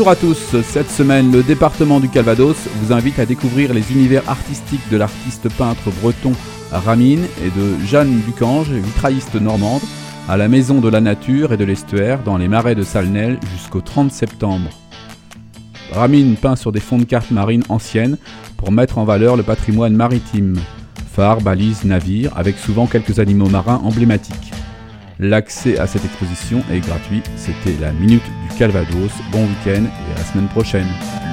Bonjour à tous, cette semaine le département du Calvados vous invite à découvrir les univers artistiques de l'artiste peintre breton Ramine et de Jeanne Bucange, vitrailliste normande, à la Maison de la Nature et de l'Estuaire dans les marais de Salnel jusqu'au 30 septembre. Ramine peint sur des fonds de cartes marines anciennes pour mettre en valeur le patrimoine maritime, phares, balises, navires, avec souvent quelques animaux marins emblématiques. L'accès à cette exposition est gratuit. C'était la Minute du Calvados. Bon week-end et à la semaine prochaine.